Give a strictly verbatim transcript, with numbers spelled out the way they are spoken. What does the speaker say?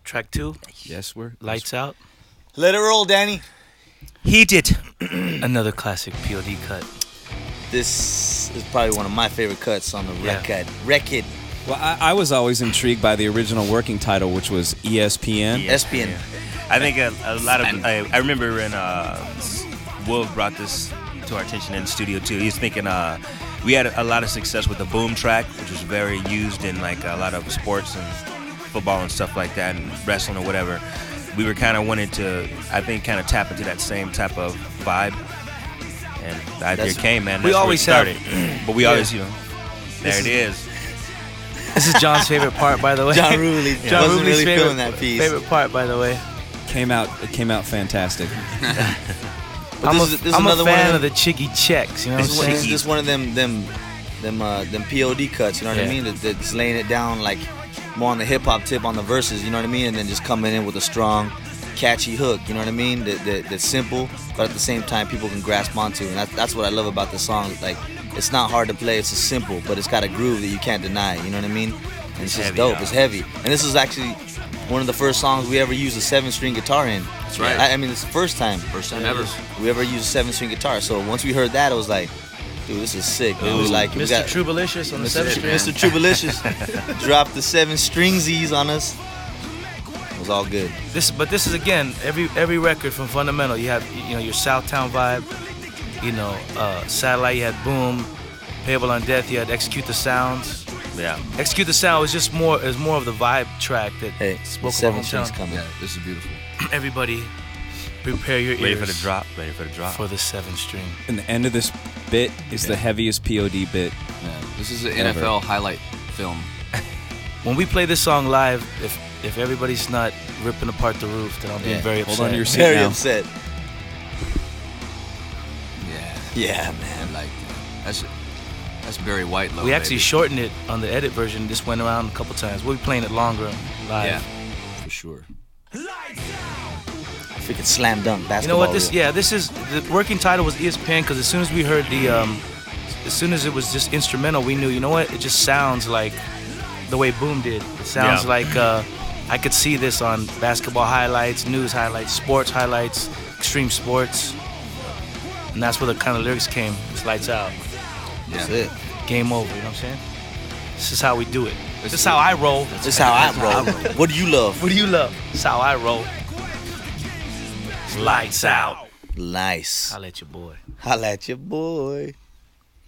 track two. Yes, we're Lights Out. Let it roll, Danny. Heat it. Another classic P O D cut. This is probably one of my favorite cuts on the Yeah. record. Record. Well, I, I was always intrigued by the original working title, which was E S P N. Yeah. S P N. I think a, a lot of I, I remember when uh, Will brought this to our attention in the studio too. He was thinking uh, we had a lot of success with the boom track, which was very used in like a lot of sports and football and stuff like that, and wrestling or whatever. We were kind of wanted to, I think, kind of tap into that same type of vibe, and the idea That's- came, man. That's we where it always have- started, but we Yeah. always, you know, there This it is. This is John's favorite part, by the way. John Ruley John wasn't Ruley's really favorite, feeling that piece. favorite part, by the way. Came out. It came out fantastic. But I'm, this a, is- this is I'm a another one of fan them- of the chicky checks. You know what I'm This is, one, this, saying? is one of them, them, them, uh, them P O D cuts. You know what I Yeah. mean? That, that's laying it down like more on the hip hop tip on the verses. You know what I mean? And then just coming in with a strong, catchy hook. You know what I mean? That, that that's simple, but at the same time people can grasp onto. And that, that's what I love about the song. Like, it's not hard to play. It's just simple, but it's got a groove that you can't deny. You know what I mean? And it's just Heavy, dope. dog. It's heavy. And this is actually one of the first songs we ever used a seven-string guitar in. That's right. I, I mean, it's the first time. First time ever. We ever used a seven-string guitar. So once we heard that, it was like, dude, this is sick, man. We like it. We Mister got Troubalicious on the Mister seventh string. Mister Troubalicious dropped the seven stringsies on us. It was all good. This, but this is again every every record from Fundamental. You have you know your Southtown vibe. You know, uh, Satellite. You had Boom. Payable on Death. You had Execute the Sounds. Yeah. Execute the Sound was just more is more of the vibe track that Hey, spoke the of seven hometown. strings coming. Yeah, this is beautiful. Everybody, prepare your ears Ready for the drop. Ready for the drop. for the seven string. And the end of this bit is the heaviest P O D bit. Yeah, this is an N F L highlight film. When we play this song live, if if everybody's not ripping apart the roof, then I'll be Yeah. very upset. Hold on to your seat Very now. upset. Yeah, Yeah, I man. like that. That's that's Barry Whitelow. We actually baby. shortened it on the edit version. This went around a couple times. We'll be playing it longer live. Yeah, for sure. Freaking slam dunk basketball. You know what? This reel. yeah, this is the working title was E S P N because as soon as we heard the um, as soon as it was just instrumental, we knew. You know what? It just sounds like the way Boom did. It sounds Yeah. like uh, I could see this on basketball highlights, news highlights, sports highlights, extreme sports, and that's where the kind of lyrics came. It's lights out, That's it. game over. You know what I'm saying? This is how we do it. This, This is how I roll. This is how I roll. What do you love? What do you love? This is how I roll. Lights out. Nice. I'll let your boy. Holla at your boy.